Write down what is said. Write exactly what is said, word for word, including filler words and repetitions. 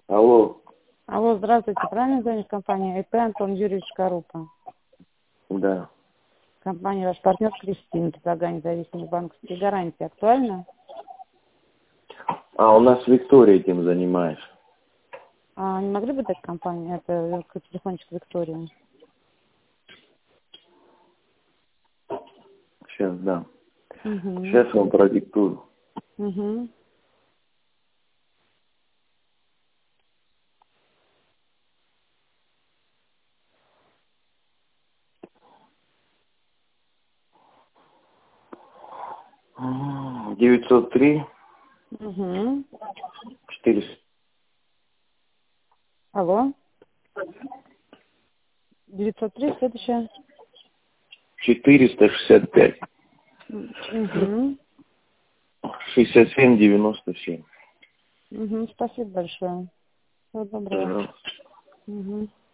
Алло. Алло, здравствуйте. Правильно звонит компания ИП Антон Юрьевич Корупа? Да. Компания ваш партнер Кристина, предлагание независимой банковской гарантии. Актуально? А, у нас Виктория этим занимается. А не могли бы дать компанию, это телефончик Виктории? Сейчас дам. Угу. Сейчас вам продиктую. Угу. девятьсот три Угу. четыреста. Алло. девятьсот три, следующее. четыреста шестьдесят пять. Угу. шестьдесят семь девяносто семь. Угу. Спасибо большое. Всего доброго. Пожалуйста. Угу.